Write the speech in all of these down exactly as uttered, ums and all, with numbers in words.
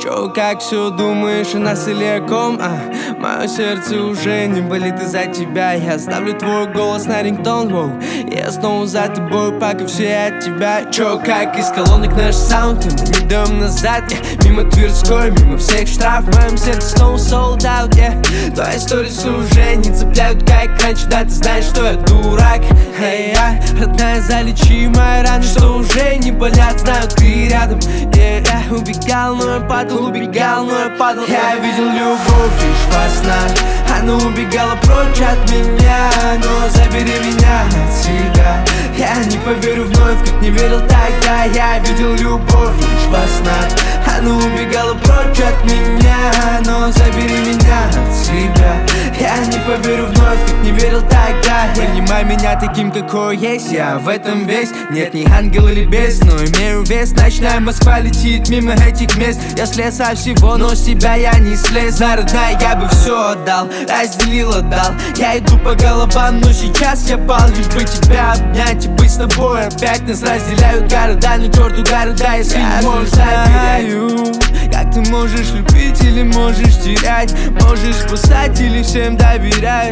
Чё, как все думаешь о нас или о ком? А, мое сердце уже не болит из-за тебя. Я ставлю твой голос на рингтон, воу. Я снова за тобой, пока все от тебя. Чё, как из колонок наш саунд, и мы не даем назад, yeah. Мимо Тверской, мимо всех штраф, в моем сердце снова sold out, yeah. Твои сторисы уже не цепляют, как раньше. Да, ты знаешь, что я дурак, hey, я родная, залечи мои раны, что уже не болят. Знаю, ты рядом, yeah, yeah. Убегал, но я падал, убегал, но я падал. Я видел любовь лишь во снах. Она убегала прочь от меня, но забери меня от себя. Я не поверю вновь, как не верил тогда. Я видел любовь лишь во снах. Она убегала прочь от меня, но забери меня от себя. Я не поверю вновь, как не верил тогда. Принимай меня таким, какой есть. Я в этом весь. Нет ни ангел или бес, но имею вес. Ночная Москва летит мимо этих мест. Я слез со всего, но с тебя я не слез. За родная я бы все отдал, разделил, отдал. Я иду по головам, но сейчас я пал. Лишь бы тебя обнять и быть с тобой опять. Нас разделяют города, но черту города, если я не можешь забирать. Как ты можешь любить или можешь терять? Можешь спасать или всем доверять?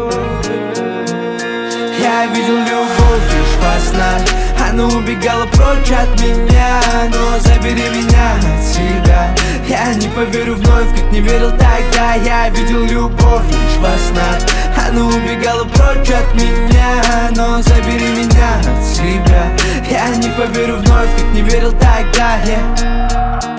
Я видел любовь лишь во снах. Она убегала прочь от меня, но забери меня от себя. Я не поверю вновь, как не верил тогда. Я видел любовь лишь во снах. Она убегала прочь от меня, но забери меня от себя. Я не поверю вновь, как не верил тогда, yeah.